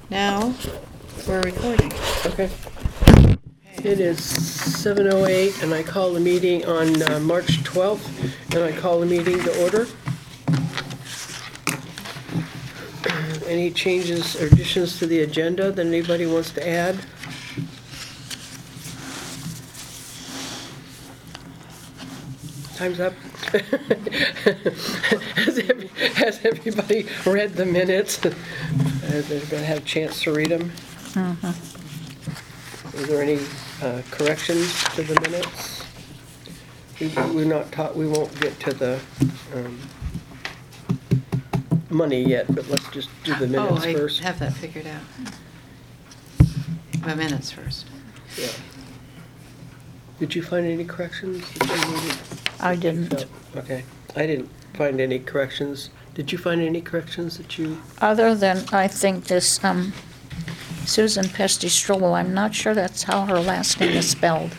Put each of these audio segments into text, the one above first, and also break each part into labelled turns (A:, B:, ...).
A: Now, we're recording.
B: Okay. It is 7:08, and I call the meeting on March 12th, and I call the meeting to order. Any changes or additions to the agenda that anybody wants to add? Time's up. Has everybody read the minutes? Has everybody had a chance to read them? Is there any corrections to the minutes? We're not taught, we won't get to the money yet, but let's just do the minutes first.
A: I have that figured out. The minutes first.
B: Yeah. Did you find any corrections that you needed?
C: I didn't.
B: No. Okay. I didn't find any corrections. Did you find any corrections that you?
C: Other than, I think this, Susan Pesty-Stroll, I'm not sure that's how her last name is spelled.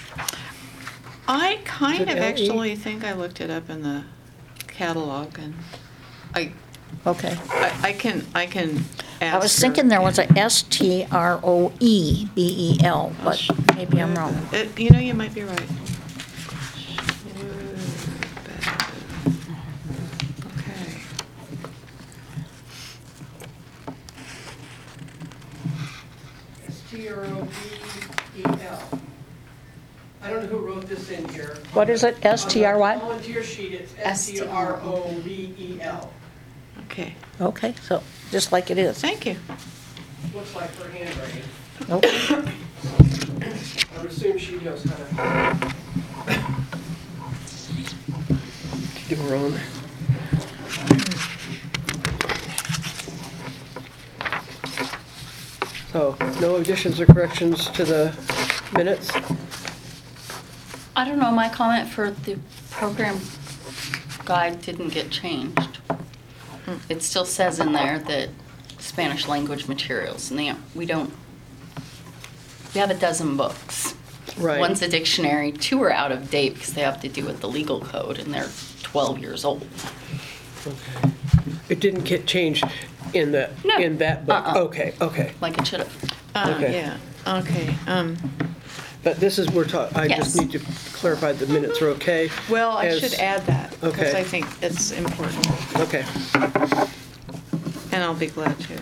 A: I kind
B: Is it
A: of
B: L-E?
A: actually think I looked it up in the catalog, and I
C: Okay.
A: can ask
C: I was
A: her.
C: thinking there was a Stroebel, but maybe I'm wrong.
A: You might be right. Okay.
B: Stroebel. I don't know who wrote this in here.
C: What is it? STR what?
B: On the volunteer sheet, it's Stroebel.
A: Okay.
C: Okay, so just like it is.
A: Thank you.
B: Looks like her handwriting.
C: Okay.
B: I would assume she knows how to do her own. So, no additions or corrections to the minutes?
D: I don't know, my comment for the program guide didn't get changed. It still says in there that Spanish language materials, and we have a dozen books.
B: Right.
D: One's a dictionary, 2 are out of date because they have to do with the legal code, and they're 12 years old.
B: Okay. It didn't get changed in
D: No.
B: that book? Okay, okay.
D: Like it should have.
B: Okay.
A: Yeah. Okay.
B: But this is, I just
D: Yes.
B: need to clarify the minutes are okay?
A: Well, I
B: As-
A: should add that because
B: Okay.
A: I think it's important,
B: Okay.
A: and I'll be glad to.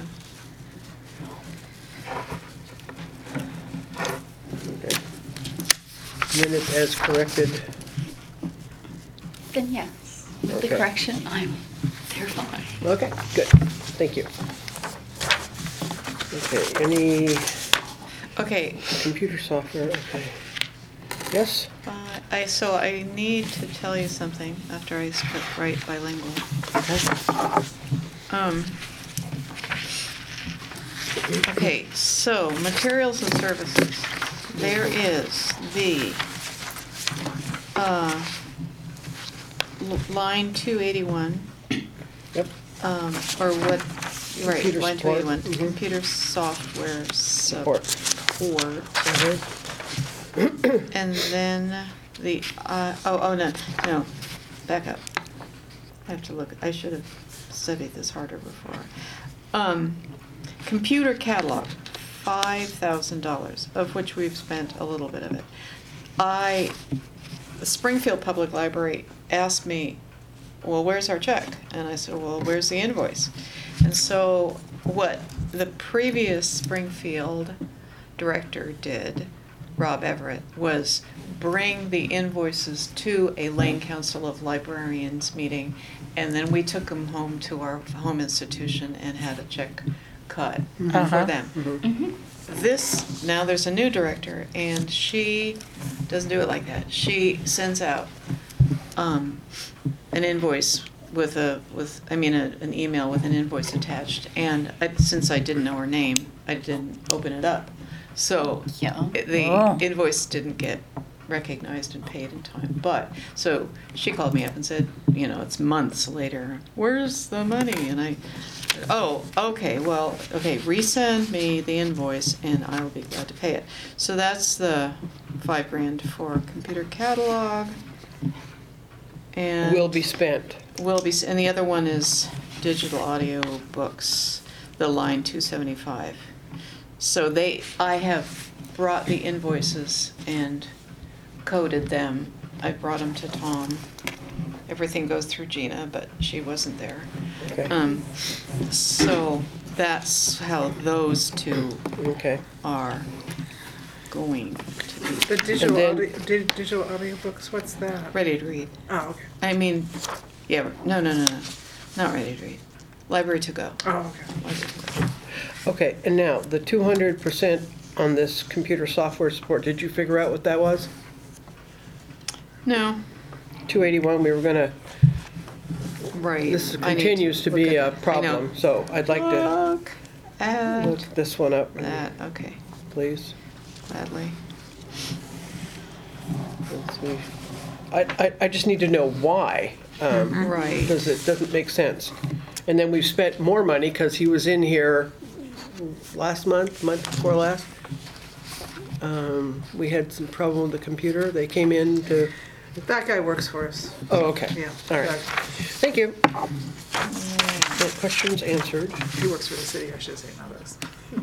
B: Okay. Minutes as corrected.
D: Then yes, with the
B: Okay.
D: correction, they're fine.
B: Okay, good. Thank you. Okay, any
A: Okay.
B: computer software? Okay. Yes?
A: So I need to tell you something after I write bilingual. Okay, so materials and services. There is the line 281,
B: Yep.
A: or what? Right,
B: Computer
A: line
B: support.
A: 281.
B: Mhm.
A: Computer software
B: Support.
A: support.
B: Mhm.
A: And then the, no, back up. I have to look, I should have studied this harder before. Computer catalog, $5,000, of which we've spent a little bit of it. The Springfield Public Library asked me, well, where's our check? And I said, well, where's the invoice? And so what the previous Springfield director did, Rob Everett, was bring the invoices to a Lane Council of Librarians meeting, and then we took them home to our home institution and had a check cut for them. Now there's a new director, and she doesn't do it like that. She sends out an invoice an email with an invoice attached, and since I didn't know her name, I didn't open it up. So
D: Yeah.
A: the invoice didn't get recognized and paid in time. So she called me up and said, it's months later, where's the money? And I said, resend me the invoice and I'll be glad to pay it. So that's the $5,000 for computer catalog. And
B: Will be spent.
A: and the other one is digital audio books. the line 275. So I have brought the invoices and coded them. I brought them to Tom. Everything goes through Gina, but she wasn't there.
B: Okay.
A: So that's how those two
B: Okay.
A: are going to be
E: The digital
B: And then-
E: digital audiobooks, what's that?
A: ready to read.
E: Oh, okay.
A: I mean, yeah, no, not ready to read. Library to go.
E: Oh, okay.
A: Library to go.
B: Okay, and now, the 200% on this computer software support, did you figure out what that was?
A: No,
B: 281, we were gonna,
A: right.
B: this
A: I need
B: continues to be a
A: look at-
B: problem, so I'd like to
A: Look at
B: look this one up,
A: that, okay,
B: please.
A: gladly.
B: Let's see. I just need to know why,
A: Right.
B: because it doesn't make sense. And then we've spent more money, because he was in here last month before last. We had some problem with the computer, they came in to,
E: That guy works for us.
B: oh, okay.
E: Yeah.
B: All right,
E: Doug.
B: thank you. No questions answered.
E: He works for the city, I should say, not us.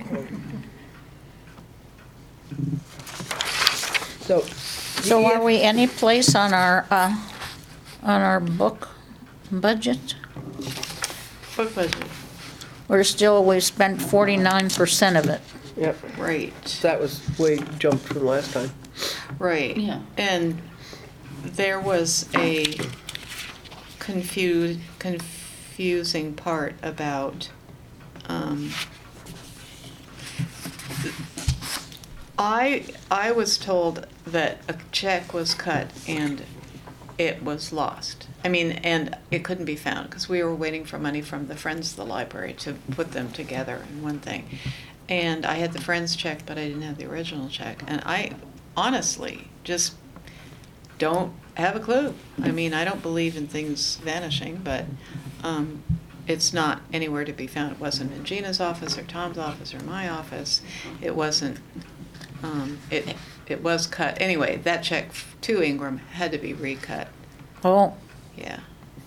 B: So,
C: So are we any place on our book budget?
A: Book budget,
C: We spent 49% of it.
B: yep,
A: right,
B: that was way jumped from last time.
A: right.
D: Yeah.
A: And there was a confusing part about, I was told that a check was cut and it was lost. I mean, and it couldn't be found because we were waiting for money from the Friends of the Library to put them together in one thing. And I had the Friends check, but I didn't have the original check. And I honestly just don't have a clue. I mean, I don't believe in things vanishing, but it's not anywhere to be found. It wasn't in Gina's office or Tom's office or my office. It wasn't, it was cut. Anyway, that check to Ingram had to be recut.
C: Oh,
A: Yeah.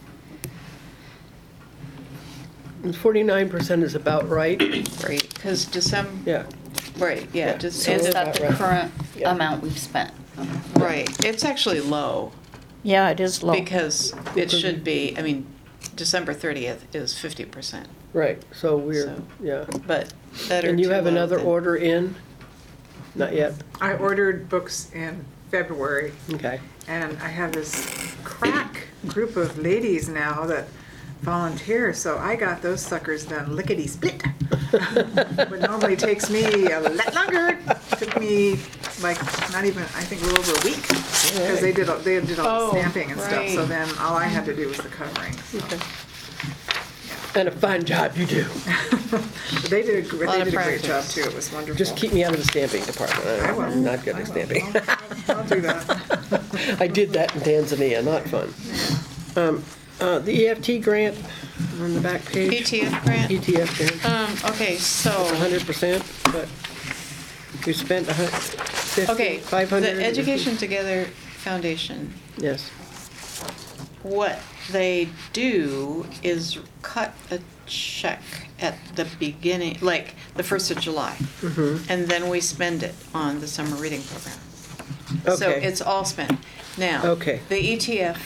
B: And 49% is about right,
A: Right, because December,
B: yeah.
A: right, yeah,
B: Yeah.
A: just
B: So
A: ended
D: Is
B: about
D: that the
B: right.
D: current
B: Yeah.
D: amount we've spent?
A: right. It's actually low
C: yeah, it is low.
A: because it should be, I mean, December 30th is 50%,
B: Right, so we're,
A: So-
B: yeah.
A: but better
B: And you
A: to
B: have
A: low
B: another
A: than-
B: order in? Not yet,
E: I ordered books in February,
B: okay.
E: and I have this crack group of ladies now that volunteer, so I got those suckers done lickety-split. What normally takes me a lot longer, took me like not even, I think a little over a week, because they did all
A: Oh,
E: the stamping and stuff, so
A: right.
E: then all I had to do was the covering. So.
B: Okay. And a fine job you do.
E: But they did a
A: Lot of
E: great job
A: practice.
E: too, it was wonderful.
B: Just keep me out of the stamping department.
E: I will.
B: I'm not good
E: I
B: at
E: will.
B: stamping.
E: I'll do that.
B: I did that in Tanzania, not fun. The EFT grant on the back page.
A: ETF grant?
B: ETF grant,
A: Okay, so,
B: 100%, but we spent 50,
A: okay,
B: 500.
A: the Education Together Foundation,
B: Yes,
A: what they do is cut a check at the beginning, like the 1st of July.
B: Mm-hmm.
A: And then we spend it on the summer reading program. So
B: Okay.
A: it's all spent. Now,
B: Okay.
A: the ETF,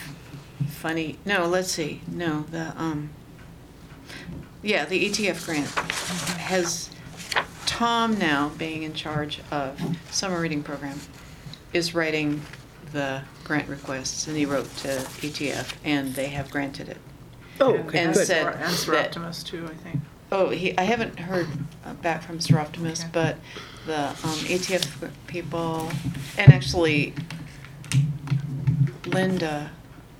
A: the ETF grant has Tom now being in charge of summer reading program is writing the grant requests, and he wrote to ETF, and they have granted it.
B: oh, okay,
A: And
B: good.
A: said
E: And Sir
A: that-
E: Optimus too, I think.
A: Oh, I haven't heard back from Sir Optimus,
E: Okay.
A: but the ETF people, and actually Linda,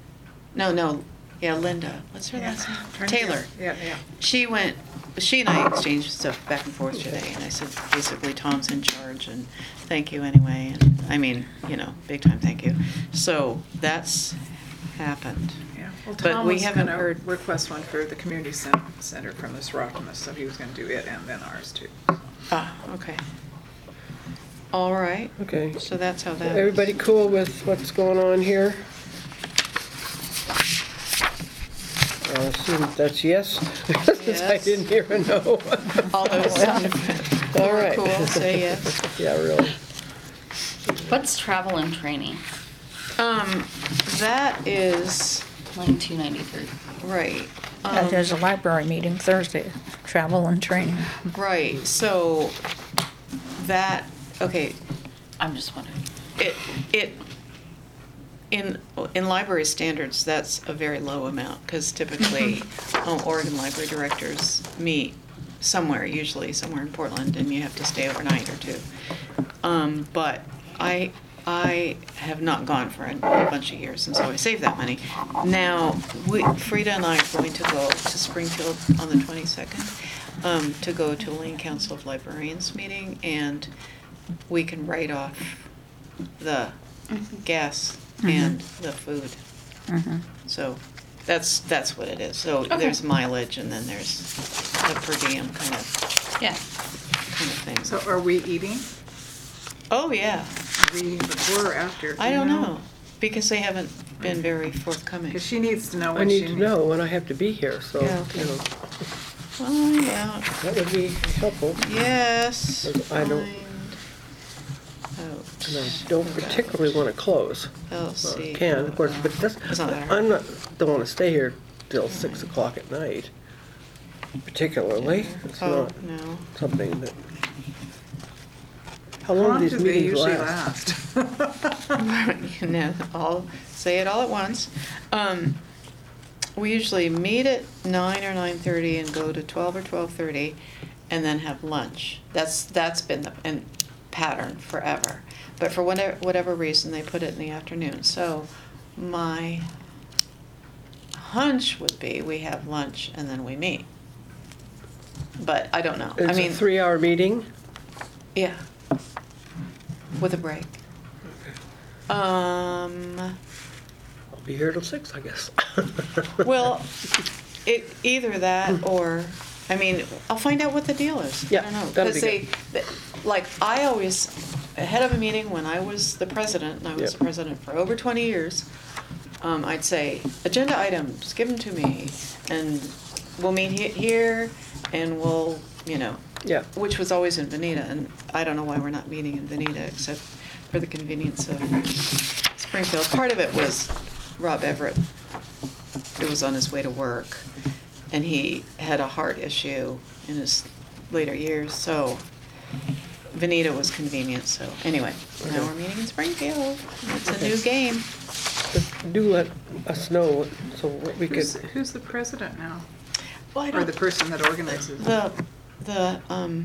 A: Linda, what's her last name?
E: Trying to
A: Taylor.
E: Yeah, yeah.
A: She and I exchanged stuff back and forth today, and I said, basically, Tom's in charge, and thank you anyway, and, I mean, big time thank you. So, that's happened.
E: Yeah. Well,
A: But
E: Tom
A: we
E: was
A: haven't
E: gonna
A: heard-
E: request one for the community center from the Sir Optimus, so he was gonna do it and then ours too.
A: Ah, okay. All right,
B: Okay.
A: so that's how that.
B: Everybody cool with what's going on here? assume that's yes, since I
A: Yes.
B: didn't hear a no.
A: All those who
B: All
A: are
B: right.
A: cool, say yes.
B: Yeah, really.
D: What's travel and training?
A: That is,
D: Line 293.
A: right.
C: There's a library meeting Thursday, travel and training.
A: Right, so that, okay,
D: I'm just wondering.
A: in library standards, that's a very low amount, because typically Oregon library directors meet somewhere, usually somewhere in Portland, and you have to stay overnight or two. But I have not gone for a bunch of years, and so I saved that money. Now, Frida and I are going to go to Springfield on the 22nd to go to Lane Council of Librarians meeting, and we can write off the gas and the food. So that's what it is. So
D: Okay.
A: there's mileage, and then there's the per diem kind of
D: Yeah.
A: thing.
E: So are we eating?
A: Oh, yeah.
E: Are we eating before or after? Do
A: I
E: you
A: don't know, because they haven't been very forthcoming.
E: Because she needs to know
B: I
E: when she
B: need to know when I have to be here, so,
A: Yeah, okay.
B: you know,
A: Well, yeah,
B: that would be helpful.
A: yes.
B: I don't-
A: find out.
B: And I don't particularly want to close.
A: I'll see.
B: Can, of course, but that's,
A: It's not that hard.
B: I'm not, don't want to stay here till 6 o'clock at night, particularly. It's
A: Oh,
B: not
A: no.
B: something that, how
E: How
B: long
E: long
B: do
E: do
B: these
E: they
B: meetings
E: usually
B: last?
E: last?
A: You know, I'll say it all at once. We usually meet at 9 or 9:30 and go to 12 or 12:30, and then have lunch. That's been the pattern forever. But for whatever reason, they put it in the afternoon. So my hunch would be we have lunch and then we meet. But I don't know. I
B: It's a
A: mean,
B: 3-hour meeting?
A: yeah, with a break.
B: I'll be here till 6, I guess.
A: Well, either that or, I mean, I'll find out what the deal is.
B: Yeah,
A: I don't know.
B: that'll be
A: Because like, I always, ahead of a meeting, when I was the president, and I was
B: Yep.
A: the president for over 20 years, I'd say, agenda items, give them to me, and we'll meet here, and we'll, you know,
B: Yeah.
A: which was always in Veneta, and I don't know why we're not meeting in Veneta, except for the convenience of Springfield. Part of it was Rob Everett. It was on his way to work, and he had a heart issue in his later years, so Veneta was convenient, so anyway, now we're meeting in Springfield. It's a new game.
B: But do let us know so we could,
E: Who's the president now?
A: Well, I
E: Or
A: don't,
E: the person that organizes it?
A: the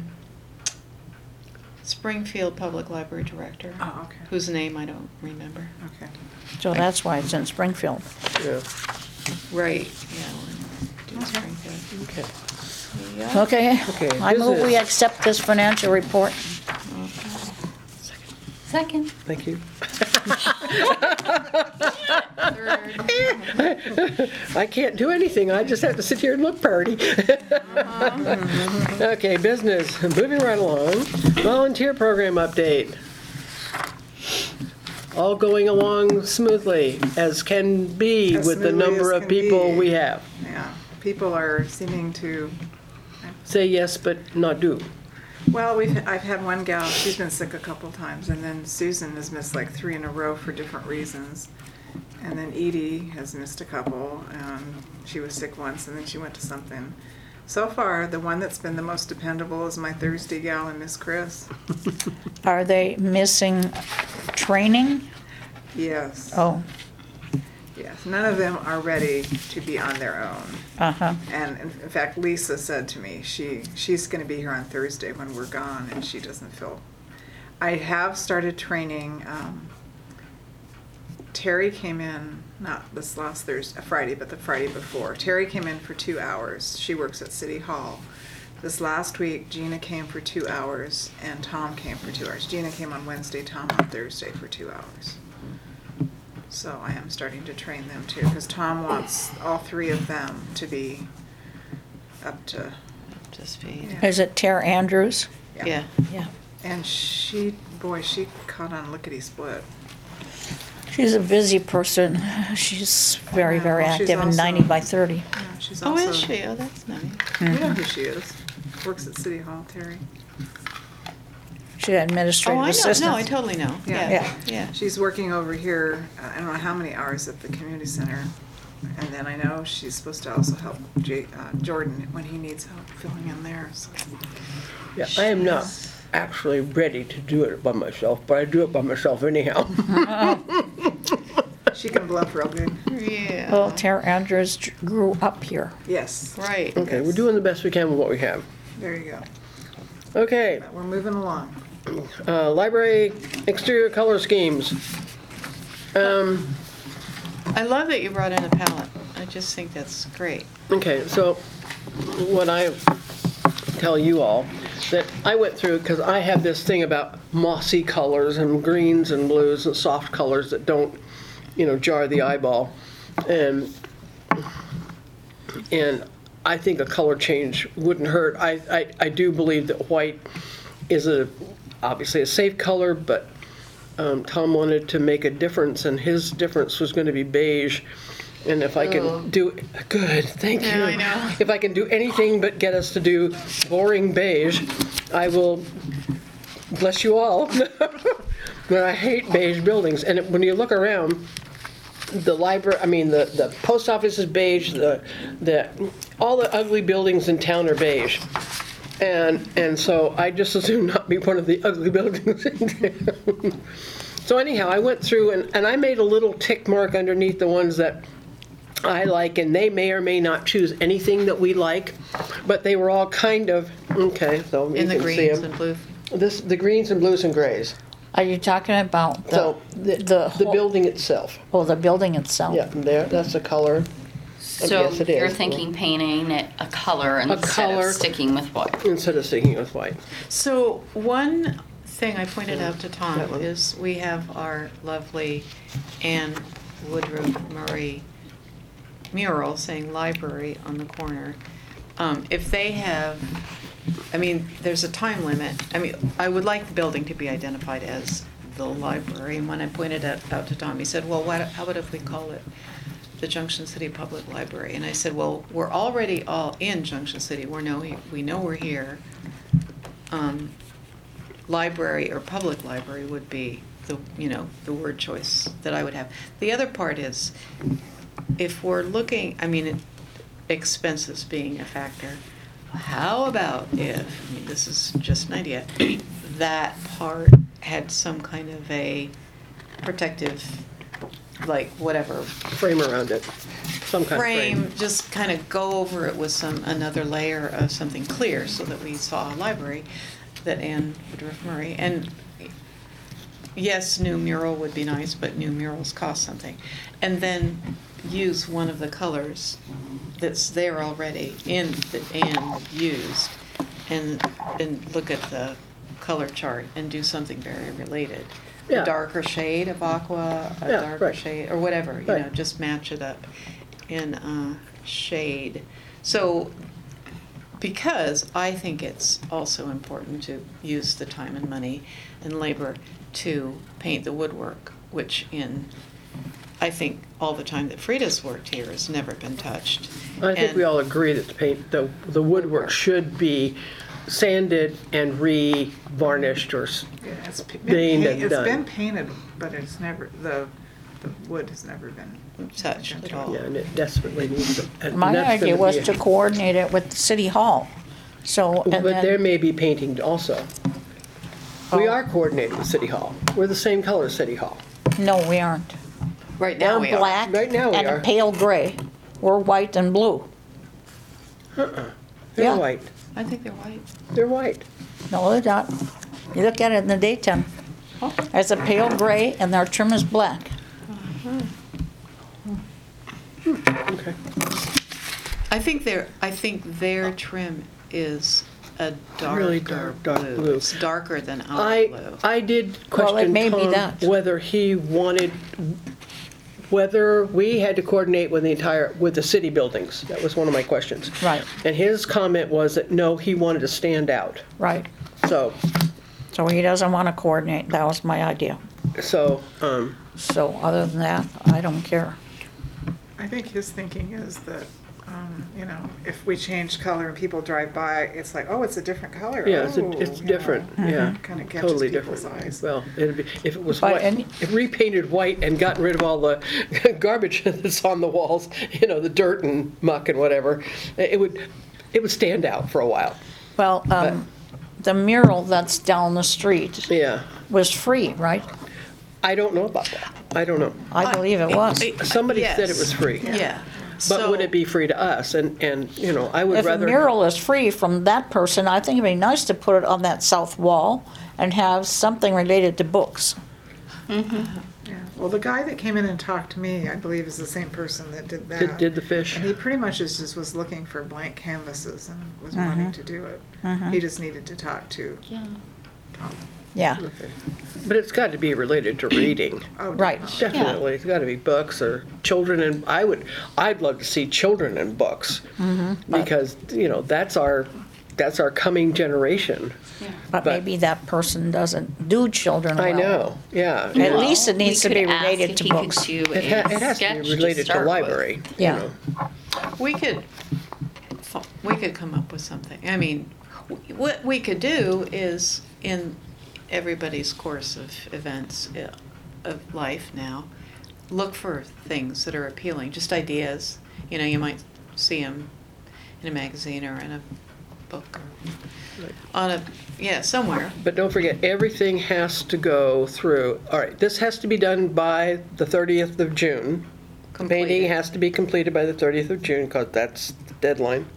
A: Springfield Public Library Director,
E: Oh, okay.
A: whose name I don't remember.
E: Okay.
C: So that's why it's in Springfield.
B: yeah,
A: Right, yeah, we're in Springfield.
B: okay.
A: Yeah.
C: Okay?
B: Okay,
C: I move we
B: business.
C: accept this financial report.
D: Second.
B: Thank you.
A: Third.
B: I can't do anything, I just have to sit here and look pretty. Okay, business, moving right along. Volunteer program update. All going along smoothly, as can be
E: As
B: with the
E: smoothly
B: number
E: as
B: of
E: can
B: people
E: be.
B: we have.
E: Yeah, people are seeming to,
B: Say yes, but not do.
E: well, I've had one gal, she's been sick a couple times, and then Susan has missed like 3 in a row for different reasons. And then Edie has missed a couple, and she was sick once, and then she went to something. So far, the one that's been the most dependable is my Thursday gal and Miss Chris.
C: Are they missing training?
E: Yes.
C: Oh,
E: Yes, none of them are ready to be on their own.
C: uh-huh.
E: And in fact, Lisa said to me, she's going to be here on Thursday when we're gone, and she doesn't feel. I have started training. Terry came in, not this last Thursday, Friday, but the Friday before. Terry came in for 2 hours. She works at City Hall. This last week, Gina came for 2 hours, and Tom came for 2 hours. Gina came on Wednesday, Tom on Thursday for 2 hours. So I am starting to train them too, because Tom wants all 3 of them to be up to,
A: To speed.
E: Yeah.
C: Is it Tara Andrews?
A: Yeah.
C: Yeah.
E: and she caught on lickety split.
C: She's a busy person. She's very, very
E: Yeah, she's
C: active and
E: also-
C: 90 by 30.
E: Yeah, she's
A: Oh,
E: also.
A: is she? Oh, that's nice.
E: You know who she is. Works at City Hall, Terry.
C: She's administrative
A: Oh, I know,
C: assistant.
A: no, I totally know.
E: Yeah.
A: Yeah, yeah.
E: She's working over here, I don't know how many hours at the community center. And then I know she's supposed to also help Jordan when he needs help filling in there, so.
B: Yeah, I am not actually ready to do it by myself, but I do it by myself anyhow.
E: She can bluff real good.
A: Yeah.
C: Well, Tara Andrews grew up here.
E: Yes,
A: Right.
B: Okay, we're doing the best we can with what we have.
E: there you go.
B: Okay,
E: We're moving along.
B: library exterior color schemes.
A: I love that you brought in a palette. I just think that's great.
B: Okay, so what I tell you all, that I went through, because I have this thing about mossy colors and greens and blues and soft colors that don't, jar the eyeball. And I think a color change wouldn't hurt. I do believe that white is obviously a safe color, but Tom wanted to make a difference, and his difference was going to be beige. And if I can do, good, thank you.
A: Yeah, I know.
B: If I can do anything but get us to do boring beige, I will bless you all. But I hate beige buildings. And when you look around, the library, the post office is beige, all the ugly buildings in town are beige. And so I just assume not be one of the ugly buildings in town. So anyhow, I went through and I made a little tick mark underneath the ones that I like, and they may or may not choose anything that we like, but they were all kind of, okay, so you
A: In the
B: can see
A: greens
B: them.
A: and blue.
B: The greens and blues and grays.
C: Are you talking about
B: So the
C: whole-
B: building itself.
C: Oh, the building itself?
B: Yeah, that's a color.
D: So
B: Yes, it
D: you're
B: is.
D: thinking painting it a color instead
B: color.
D: of sticking with white.
B: Instead of sticking with white.
A: So one thing I pointed out to
B: That
A: Tom
B: one.
A: is we have our lovely Anne Woodruff Murray mural saying library on the corner. If they have, there's a time limit. I would like the building to be identified as the library. And when I pointed it out to Tom, he said, well, how about if we call it the Junction City Public Library? And I said, well, we're already all in Junction City. We know we're here. Library or public library would be the word choice that I would have. The other part is, if we're looking, expenses being a factor, how about if, this is just an idea, that part had some kind of a protective, like whatever,
B: Frame around it. Some kind of frame.
A: just kind of go over it with another layer of something clear so that we saw a library that Anne Woodruff Murray. And yes, new mural would be nice, but new murals cost something. And then use one of the colors that's there already that Anne used and look at the color chart and do something very related.
B: Yeah.
A: A darker shade of aqua, a
B: Yeah,
A: darker
B: right.
A: shade, or whatever,
B: Right.
A: just match it up in shade. So, because I think it's also important to use the time and money and labor to paint the woodwork, which I think all the time that Frida's worked here has never been touched.
B: I think
A: And-
B: we all agree that the woodwork should be sanded and re-varnished or
E: Yeah, it's
B: Being done.
E: been painted, but it's never, the wood has never been.
A: touched at all.
B: yeah, and it desperately needs it. And
C: My
B: that's
C: idea
B: gonna
C: was
B: be
C: to coordinate it with the city hall. So, and
B: But there
C: then,
B: may be painting also. We
C: Oh.
B: are coordinated with City Hall. We're the same color as City Hall.
C: no, we aren't.
A: Right now we
C: We're
A: are.
C: black
B: Right now we
C: and
B: are.
C: a pale gray. We're white and blue.
B: They're
C: Yeah.
B: white.
A: I think they're white.
B: They're white.
C: No, they're not. You look at it in the daytime. It's a pale gray and their trim is black.
B: Okay.
A: I think their trim is a
B: Really
A: darker
B: dark blue.
A: It's darker than our blue.
B: I did
C: Well, it
B: question
C: may be
B: Tom
C: that.
B: whether he wanted, whether we had to coordinate with the city buildings. That was one of my questions.
C: Right.
B: And his comment was that, no, he wanted to stand out.
C: Right.
B: So,
C: So he doesn't want to coordinate. That was my idea. So other than that, I don't care.
E: I think his thinking is that, if we change color and people drive by, it's like, oh, it's a different color.
B: Yeah, it's,
E: Oh,
B: it's
E: you know.
B: different, yeah.
E: Kind of catches
B: Totally
E: people's
B: different.
E: eyes.
B: Well, it'd be, if it was
C: But
B: white,
C: any-
B: if repainted white and gotten rid of all the garbage that's on the walls, the dirt and muck and whatever, it would stand out for a while.
C: Well, the mural that's down the street
B: Yeah.
C: was free, right?
B: I don't know about that. I don't know.
C: I believe it was.
B: Somebody said it
A: Yes.
B: was free.
A: Yeah.
B: But would it be free to us? And I would
C: If a
B: rather.
C: mural is free from that person, I think it'd be nice to put it on that south wall and have something related to books.
E: Yeah. Well, the guy that came in and talked to me, I believe, is the same person that did that.
B: Did the fish?
E: And he pretty much just was looking for blank canvases and was wanting to do it. He just needed to talk to
D: Yeah.
E: Tom.
C: Yeah,
B: But it's got to be related to reading.
E: Oh,
C: right.
B: Definitely, it's got to be books or children, and I'd love to see children in books, because that's our coming generation.
C: But
B: But-
C: maybe that person doesn't do children well.
B: I know, yeah.
C: At least it
D: We
C: needs to
D: could
C: be
D: ask
C: related
D: if
C: to
D: he could
C: books.
D: do
B: It,
D: a
B: it has to
D: sketch
B: be related to
D: start with.
B: library.
C: Yeah.
A: We could come up with something. I mean, what we could do is, in everybody's course of events of life now, look for things that are appealing, just ideas. You might see them in a magazine or in a book or somewhere.
B: But don't forget, everything has to go through, all right, this has to be done by the 30th of June.
A: Completed.
B: Painting has to be completed by the 30th of June, because that's the deadline.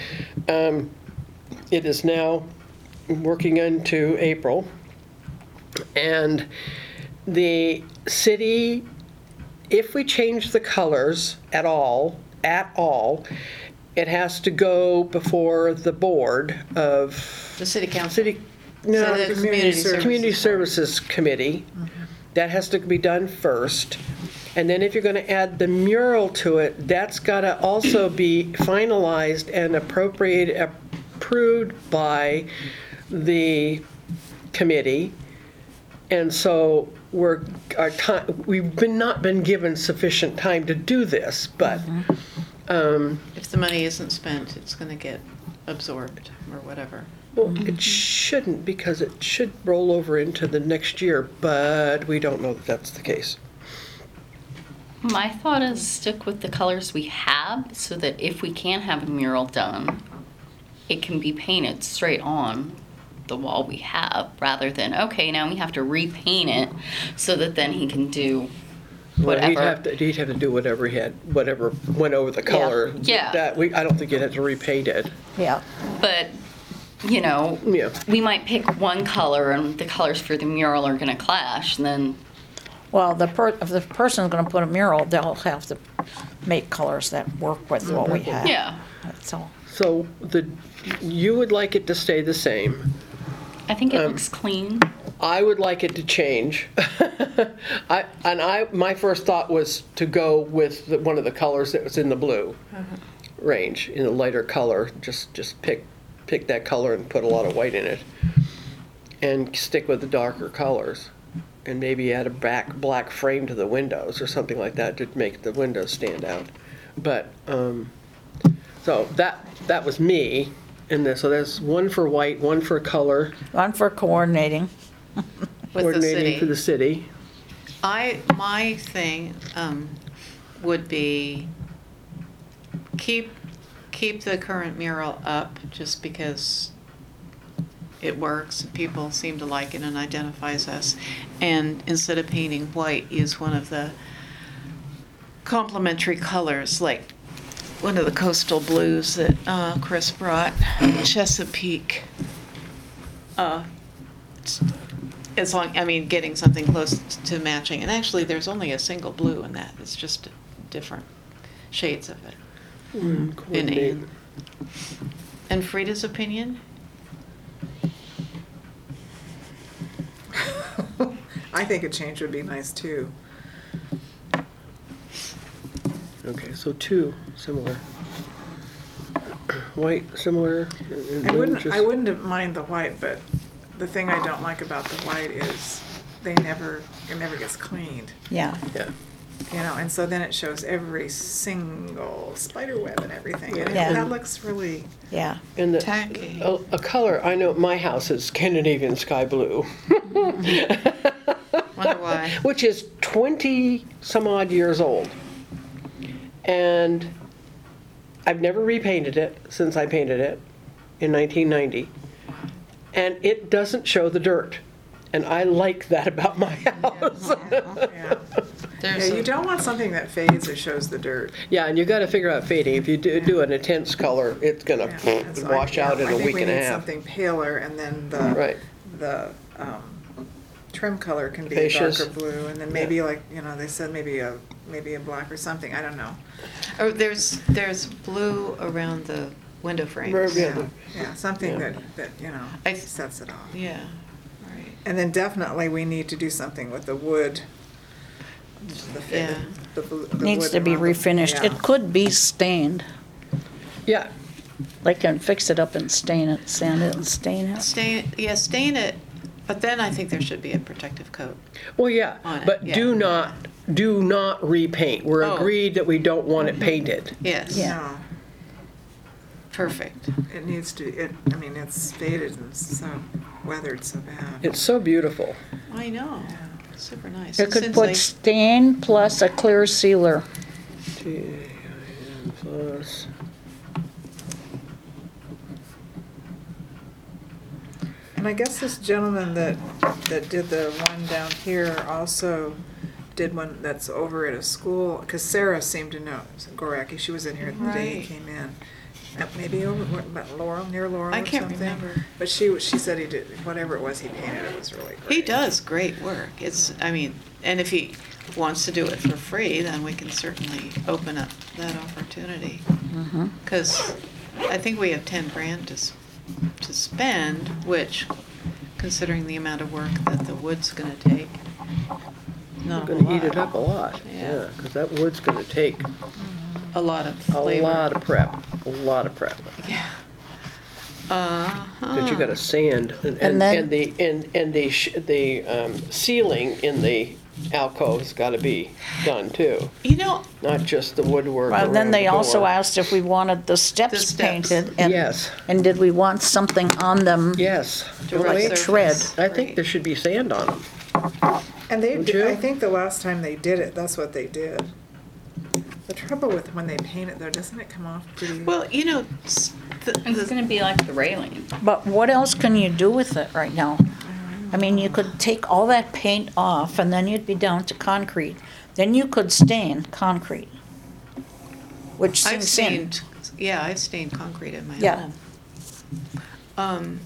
B: It is now working into April. And the city, if we change the colors at all, it has to go before the board of
A: The city council.
B: city, no,
A: So the
B: the
A: community services.
B: Community Services Committee. That has to be done first. And then if you're going to add the mural to it, that's got to also be finalized and approved by the committee. And so we've not been given sufficient time to do this, but
A: If the money isn't spent, it's going to get absorbed or whatever.
B: well, it shouldn't, because it should roll over into the next year, but we don't know that that's the case.
D: My thought is stick with the colors we have, so that if we can have a mural done, it can be painted straight on the wall we have, rather than, okay, now we have to repaint it, so that then he can do
B: Well,
D: whatever.
B: he'd have to do whatever went over the color.
D: Yeah.
B: I don't think he'd have to repaint it.
C: Yeah,
D: But,
B: Yeah.
D: we might pick one color and the colors for the mural are gonna clash, and then,
C: well, if the person's gonna put a mural, they'll have to make colors that work with what we have.
D: yeah.
C: That's all.
B: So you would like it to stay the same.
D: I think it looks clean.
B: I would like it to change. My first thought was to go with one of the colors that was in the blue range, in a lighter color. Just pick that color and put a lot of white in it, and stick with the darker colors, and maybe add a black frame to the windows or something like that to make the windows stand out. But so that was me. And so there's one for white, one for color,
C: One for coordinating.
A: With the
B: coordinating for the
A: city.
B: city.
A: My thing would be keep the current mural up, just because it works, and people seem to like it and identifies us. And instead of painting white, use one of the complementary colors, like one of the coastal blues that Chris brought, Chesapeake. Getting something close to matching. And actually, there's only a single blue in that. It's just different shades of it.
B: Coordinate.
A: And Frida's opinion?
E: I think a change would be nice too.
B: Okay, so two similar. White, similar. and
E: I
B: then
E: wouldn't
B: just-
E: mind the white, but the thing I don't like about the white is it never gets cleaned,
C: Yeah.
B: Yeah.
E: you know, and so then it shows every single spider web and everything, and
C: Yeah.
E: that looks really,
C: Yeah.
B: And
A: Tacky.
B: a color, I know my house is Scandinavian sky blue,
A: Wonder why.
B: which is 20 some odd years old. And I've never repainted it since I painted it in 1990. And it doesn't show the dirt. And I like that about my house.
E: yeah.
A: There's
E: Yeah, you
A: a-
E: don't want something that fades or shows the dirt.
B: Yeah, and you got to figure out fading. If you do an intense color, it's going
E: Yeah,
B: to
E: and so
B: wash out in a week and a
E: I think we need
B: half.
E: something paler, and then
B: Right.
E: the trim color can be a
B: Fuchsias.
E: darker blue, and then maybe like, you know, they said maybe a black or something, I don't know.
A: Oh, there's blue around the window frames.
B: Yeah.
E: Yeah, something
B: Yeah.
E: that, you know,
A: I-
E: sets it off.
A: Yeah, right.
E: And then definitely we need to do something with the wood.
A: Yeah.
E: The
C: Needs
E: wood
C: to be
E: around the-
C: refinished.
E: yeah.
C: It could be stained.
B: Yeah,
C: They can fix it up and stain it, sand it and stain it.
A: Stain it, but then I think there should be a protective coat.
B: well, yeah,
A: On it,
B: but
A: yeah.
B: do not repaint. We're
A: Oh.
B: agreed that we don't want it painted.
A: Yes.
C: Yeah.
E: No,
A: Perfect.
E: it needs to, I mean, it's faded and so weathered so bad.
B: It's so beautiful.
A: I know. Super nice.
C: You
A: And
C: could
A: since
C: put
A: they-
C: stain plus a clear sealer.
B: TIN plus.
E: And I guess this gentleman that did the one down here also did one that's over at a school, because Sarah seemed to know, Goraki, she was in here the day he
A: Right.
E: came in. Maybe over, what, about Laurel, near Laurel
A: I
E: or
A: can't
E: something.
A: remember.
E: But she said he did, whatever it was he painted, it was really great.
A: He does great work. I mean, and if he wants to do it for free, then we can certainly open up that opportunity. Because I think we have 10 grand to spend, which, considering the amount of work that the wood's gonna take, not
B: We're
A: a
B: gonna
A: lot.
B: eat it up a lot,
A: Yeah.
B: yeah, because that wood's gonna take
A: A lot of
B: a
A: labor.
B: lot of prep, a lot of prep.
A: Yeah.
B: That you gotta sand,
C: And
B: and
C: then-
B: the ceiling in the alcove's gotta be done too,
A: You know,
B: not just the woodwork
C: Well, then
B: around
C: they
B: the
C: also
B: door.
C: asked if we wanted the steps
A: steps.
C: painted. And
B: Yes.
C: And did we want something on them?
B: Yes.
A: direct
C: Like
A: surface.
C: tread.
B: I think there should be sand on them.
E: And they,
B: Would you?
E: I think the last time they did it, that's what they did. The trouble with when they paint it though, doesn't it come off pretty?
A: well, you know,
D: It's gonna be like the railing.
C: But what else can you do with it right now? I mean, you could take all that paint off and then you'd be down to concrete. Then you could stain concrete, which
A: I've
C: sinks in.
A: stained, yeah, I've stained concrete in my
C: Yeah.
A: home.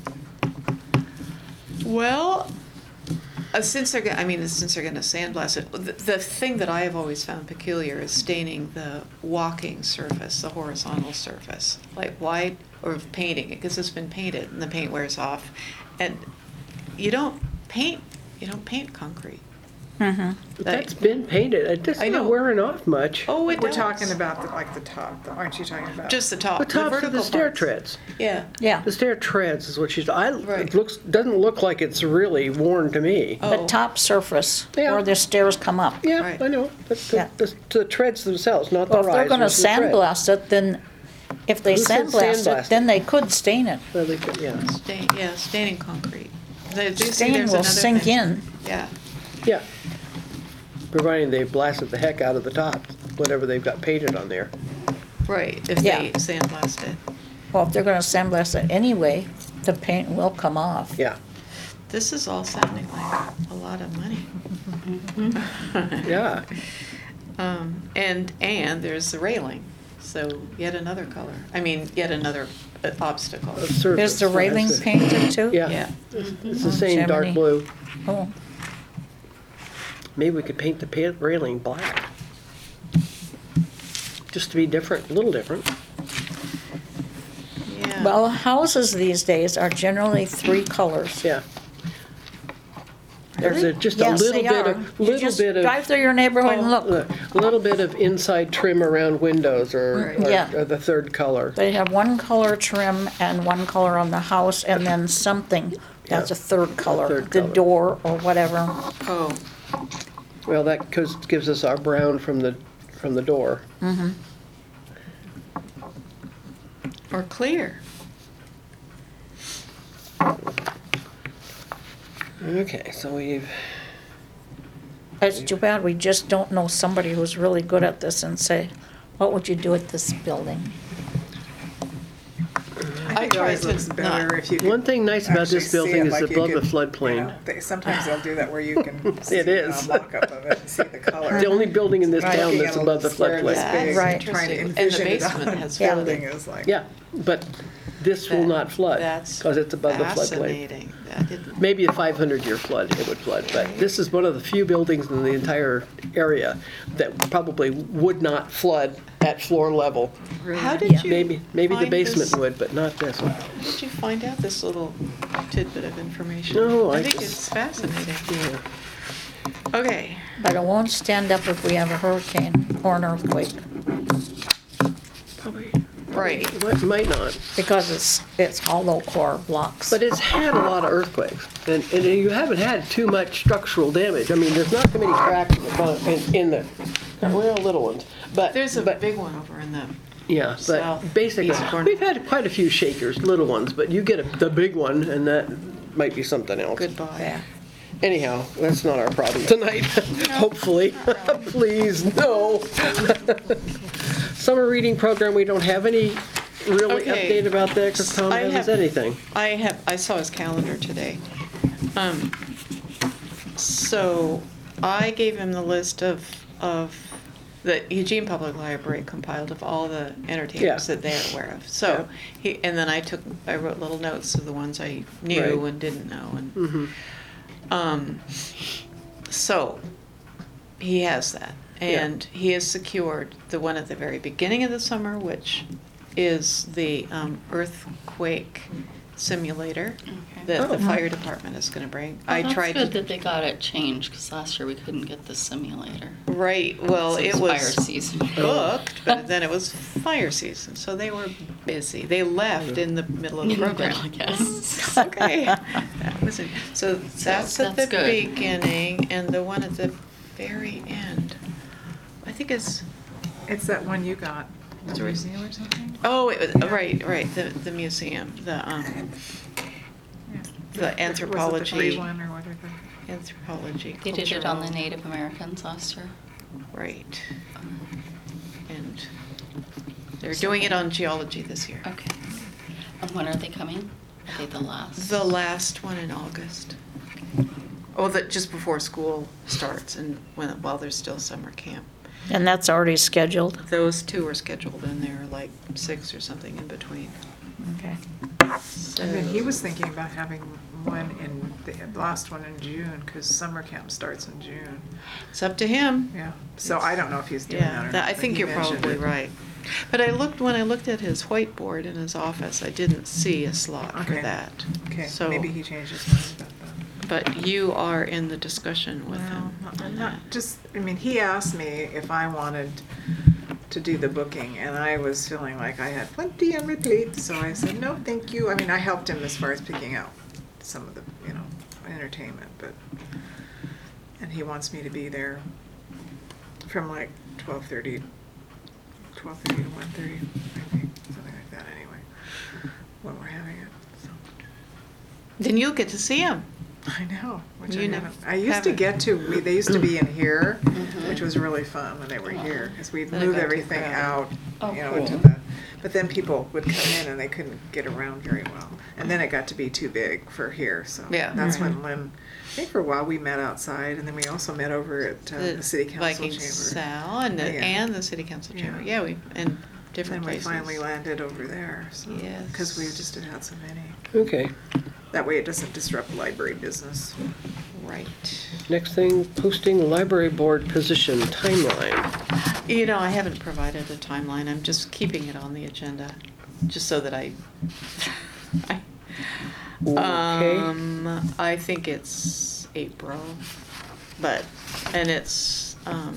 A: Well, since they're gonna sandblast it, the thing that I have always found peculiar is staining the walking surface, the horizontal surface, like white, or painting it, because it's been painted and the paint wears off. And you don't paint concrete.
C: Mhm.
B: But that's been painted, it's
A: I know.
B: not wearing off much.
A: Oh, it
E: We're
A: does.
E: talking about the top, aren't you talking about?
A: Just the top.
B: The tops of
A: vertical
B: the stair
A: parts.
B: treads.
A: Yeah.
C: Yeah,
B: The stair treads is what she's,
A: Right.
B: it doesn't look like it's really worn to me.
C: the
A: Oh.
C: top surface
B: Yeah.
C: where the stairs come up.
B: Yeah,
A: Right.
B: I know, but
C: Yeah.
B: the treads themselves, not the
C: Well, if they're gonna
B: risers, the tread.
C: sandblast it, then, if they
B: Who said
C: sandblast
B: sandblast
C: it, then they could stain it.
B: Well, they could- yeah,
A: Staining concrete. Do you see
C: Stain
A: there's
C: will
A: another
C: sink
A: thing?
C: in.
A: Yeah.
B: yeah. Providing they blasted the heck out of the top, whatever they've got painted on there.
A: Right, if
C: Yeah.
A: they sandblast it.
C: Well, if they're gonna sandblast it anyway, the paint will come off.
B: Yeah,
A: This is all sounding like a lot of money.
B: yeah.
A: And there's the railing, so yet another color. I mean, yet another obstacle.
B: A surface,
C: Is the railing
B: that's it.
C: painted too?
B: Yeah,
A: Yeah.
B: it's the same dark
C: Gemini.
B: blue.
C: Oh,
B: Maybe we could paint the railing black. Just to be different, a little different.
A: Yeah.
C: well, houses these days are generally 3 colors.
B: Yeah. There's just a
C: Yes,
B: little
C: they
B: bit
C: are.
B: of,
C: You just drive through your neighborhood and look.
B: A little bit of inside trim around windows or
A: Right.
C: Yeah.
B: or the third color.
C: They have one color trim and one color on the house and then something That's a third color,
B: third
C: the
B: color.
C: door or whatever.
A: Oh,
B: Well, that gives us our brown from the door.
A: or clear.
B: Okay, so we've,
C: It's too bad we just don't know somebody who's really good at this and say, what would you do at this building?
E: I think it always
A: tried to
E: looks better
A: not-
E: if you can
B: one thing nice about
E: actually
B: this
E: see
B: building
E: it
B: is
E: like
B: it's
E: you
B: above the
E: could,
B: floodplain.
E: you know, sometimes they'll do that where you can see
B: It is.
E: a mock-up of it and see the color.
B: The only building in this
C: Right.
B: town
E: Looking
B: that's
E: at a
B: above the
E: square this
B: floodplain.
E: big,
C: Right.
E: Trying to
A: And the
E: envision it
A: basement
E: on
A: has
E: the
C: flooding.
E: building is like.
B: Yeah, but this will
A: That-
B: not flood,
A: That's
B: because it's above the floodplain.
A: fascinating. I didn't,
B: Maybe a 500-year flood, it would flood, but this is one of the few buildings in the entire area that probably would not flood at floor level.
A: how did you?
B: Maybe the
A: find
B: basement
A: this-
B: would, but not this one.
A: How did you find out this little tidbit of information?
B: No, I
A: think
B: just-
A: it's fascinating.
B: Yeah.
A: Okay,
C: But it won't stand up if we have a hurricane or an earthquake,
B: Probably,
A: right.
B: might not.
C: because it's hollow core blocks.
B: But it's had a lot of earthquakes, and you haven't had too much structural damage. I mean, there's not too many cracks in the front, in the, well, little ones, but.
A: There's a
B: but-
A: big one over in the,
B: Yeah,
A: south
B: but basically,
A: east corner.
B: we've had quite a few shakers, little ones, but you get the big one, and that might be something else.
A: goodbye.
C: Yeah.
B: Anyhow, that's not our problem tonight, hopefully. Please, no. Summer reading program, we don't have any really
A: Okay.
B: update about that, because Tom
A: I
B: hasn't
A: have-
B: said anything.
A: I saw his calendar today. So I gave him the list of the Eugene Public Library compiled of all the entertainers
B: Yeah.
A: that they're aware of. So and then I wrote little notes of the ones I knew
B: Right.
A: and didn't know, and
B: Mhm.
A: so he has that, and he has secured the one at the very beginning of the summer, which is the earthquake simulator that the
B: Oh.
A: fire department is going to bring. I
D: Well,
A: tried
D: that's good
A: to,
D: that they got it changed, because last year we couldn't get the simulator.
A: right. Well,
D: So
A: it
D: it's
A: was
D: fire season.
A: booked, but then it was fire season, so they were busy. They left in the middle of the program.
D: I guess.
A: Okay, that was it. So that's at the
D: that's good.
A: beginning, and the one at the very end, I think is,
E: It's that one you got, the museum or something?
A: oh, it was,
E: Yeah.
A: right, the museum, the
E: Was it the
A: anthropology.
E: free one or whatever?
A: Anthropology.
D: They did it on the
A: cultural-
D: Native Americans last year.
A: Right. And they're doing it on geology this year.
D: Okay. And when are they coming? Are they the last?
A: The last one in August. Oh, just before school starts and while there's still summer camp.
C: And that's already scheduled?
A: Those two are scheduled and there are like 6 or something in between.
C: Okay.
E: And then he was thinking about having one in, the last one in June, because summer camp starts in June.
A: It's up to him.
E: Yeah, so I don't know if he's doing that or
A: Yeah,
E: not.
A: I
E: but
A: think
E: he
A: you're
E: mentioned
A: probably
E: it.
A: right. But when I looked at his whiteboard in his office, I didn't see a slot for
E: Okay.
A: that.
E: Okay,
A: So,
E: maybe he changed his mind about that.
A: but you are in the discussion with him
E: Well,
A: on
E: not
A: that.
E: just, I mean, he asked me if I wanted to do the booking, and I was feeling like I had plenty on my plate, so I said, no, thank you. I mean, I helped him as far as picking out some of the, entertainment, but, and he wants me to be there from like 12:30 to 1:30, I think, something like that anyway, when we're having it, so.
A: Then you'll get to see him.
E: I know, which I
A: You know,
E: haven't. I used to
A: haven't.
E: get to, they used to be in here,
D: Mhm.
E: which was really fun when they were here, because we'd
A: Then it
E: move
A: got too
E: everything
A: crowded.
E: out,
D: Oh,
E: into
D: cool.
E: the, but then people would come in and they couldn't get around very well. And then it got to be too big for here, so.
A: Yeah.
E: That's when Lynn, I think for a while we met outside, and then we also met over at the city council
A: Viking
E: chamber.
A: Sal and
E: Yeah.
A: and the city council chamber.
E: Yeah.
A: Yeah, and
E: And
A: different
E: then we
A: places.
E: finally landed over there, so.
A: Yes.
E: Because we just had had so many.
B: Okay,
E: That way it doesn't disrupt library business.
A: Right.
B: next thing, posting library board position timeline.
A: You know, I haven't provided a timeline. I'm just keeping it on the agenda, just so that I
B: Okay.
A: I think it's April, and it's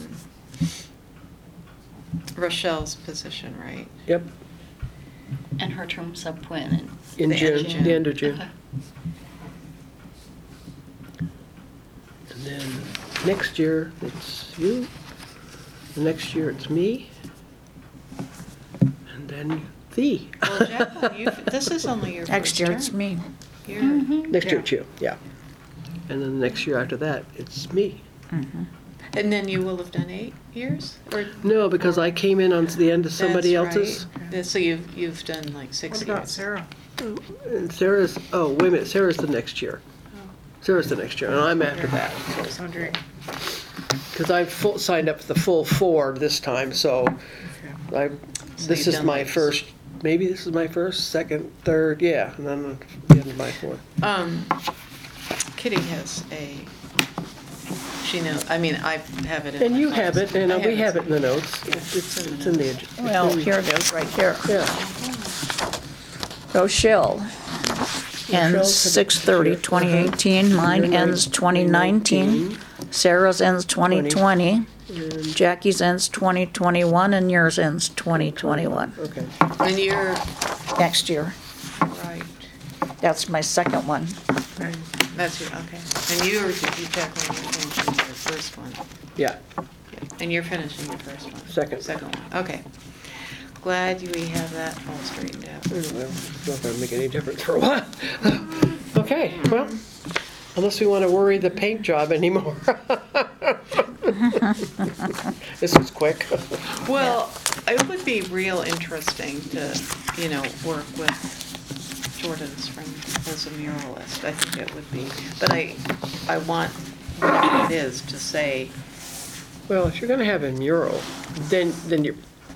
A: Rochelle's position, right?
B: Yep,
D: And her term's up when?
B: in
A: The end
B: June,
A: of June.
B: the end of June.
D: Okay.
B: next year it's you, the next year it's me, and then thee.
A: Well, Jacqueline, this is only your first
C: Next year,
A: term.
C: it's me.
A: You're-
B: Next year it's you, yeah. And then the next year after that, it's me.
A: And then you will have done 8 years? Or
B: No, because I came in on the end of somebody
A: That's
B: else's.
A: right. So you've done like 6
E: What
A: years.
E: about Sarah?
B: And Sarah's, oh, wait a minute, Sarah's the next year. Sarah's the next year, and I'm after that.
E: I was wondering.
B: Because I signed up for the full 4 this time, so
E: Okay.
A: So
B: this
A: you've
B: is
A: done
B: my
A: like-
B: first, maybe this is my first, second, third, yeah, and then the end of my 4th.
A: Kitty has she knows, I mean, I have it in
B: And
A: my
B: you
A: notes.
B: have it, and
A: I
B: we have
A: it.
B: it in the notes. It's in the.
C: Well, here it is, right here.
B: Yeah,
C: Rochelle ends 6/30/2018, mine ends 2019, Sarah's ends 2020, Jackie's ends 2021, and yours ends 2021.
B: okay.
A: And you're,
C: Next year,
A: right,
C: that's my second one.
A: that's your, okay. And you Jacqueline, you're finishing your first one.
B: Yeah,
A: And you're finishing your first one?
B: Second.
A: Second one, okay. Glad we have that all straightened out.
B: it's not gonna make any difference for a while. Okay, well, unless we want to worry the paint job anymore. This was quick.
A: Well, it would be real interesting to, work with Jordan's friend as a muralist. I think it would be. But I want, whatever it is, to say,
B: Well, if you're gonna have a mural, then you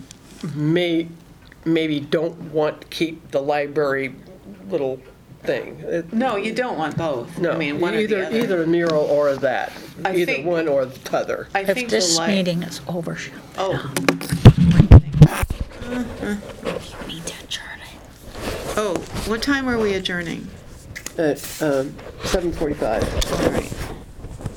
B: maybe don't want to keep the library little thing.
A: no, you don't want both.
B: No,
A: I mean, one or the other.
B: either a mural or that.
A: I
B: Either
A: think-
B: one or the t'other.
A: I
C: If
A: think the
C: this meeting is over, she'll
A: Oh.
C: need to adjourn it.
A: Oh, what time are we adjourning?
B: At 7:45.
A: All right.